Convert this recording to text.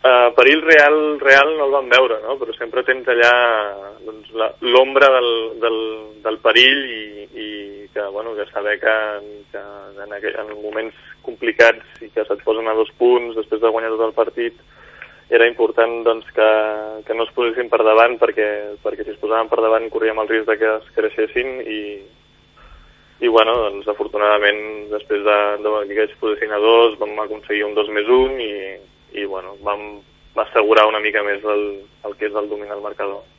Perill real no el vam veure, no? Però sempre tens allà doncs, l'ombra del perill i que, bueno, que saber que en moments complicats i que se't posen a 2 punts després de guanyar tot el partit era important doncs, que no es posessin per davant perquè si es posaven per davant corríem el risc de que es creixessin i bueno, doncs afortunadament després que es posessin a 2 vam aconseguir un 2+1 i bueno, vam assegurar una mica més el que és el domini del marcador.